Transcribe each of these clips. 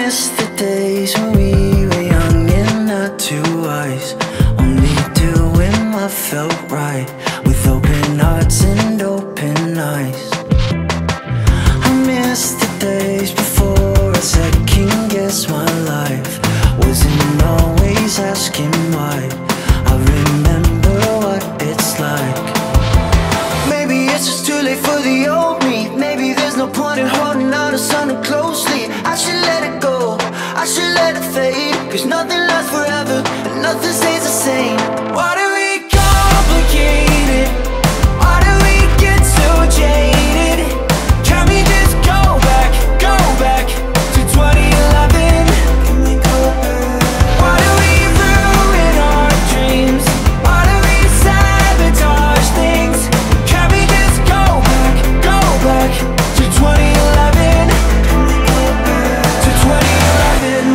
miss the days when we were young and not too wise, only doing what felt right, with open hearts and open eyes. I miss the days before I second guessed my life, wasn't always asking why. I remember what it's like. Maybe it's just too late for the old me. Maybe there's no point in holding on to something closely. I should let it go, I should let it fade, 'cause nothing lasts forever and nothing stays the same. Why do we complicate it? Why do we get so jaded? Can we just go back to 2011? Can we go back? Why do we ruin our dreams? Why do we sabotage things? Can we just go back to 2011? To 2011.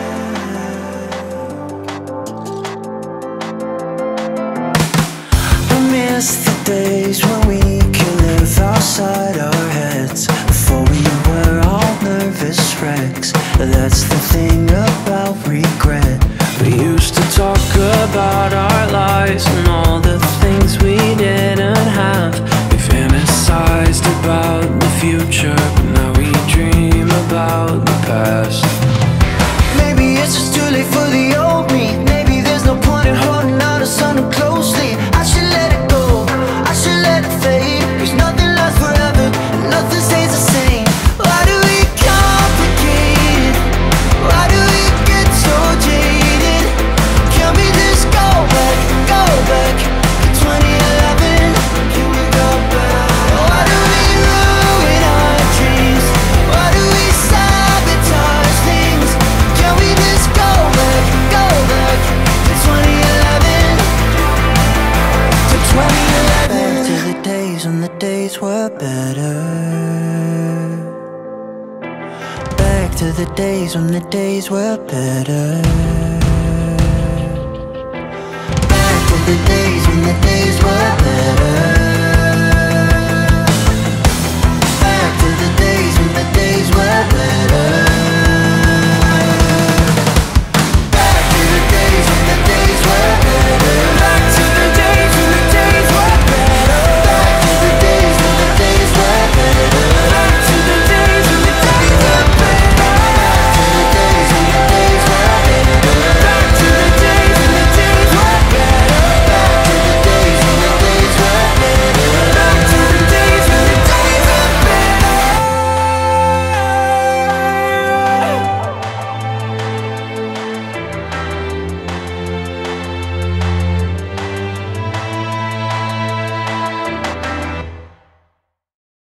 I miss the days when we could live outside our heads, before we were all nervous wrecks. That's the thing about regret. We used to talk about our lives and all the things we didn't have. We fantasized about the future, but now we dream about the past. Maybe it's just too late for the old me. Maybe there's no point in holding on to something closely. I should let it go, I should let it fade, 'cause nothing lasts forever and nothing stays the same. Why do we complicate it? Why do we get so jaded? Can we just go back to 2011? Can we go back? Why do we ruin our dreams? Why do we sabotage things? Can we just go back to 2011? To 2011. Back to the days when the days were better. Back to the days when the days were better. Back to the days when the days were better.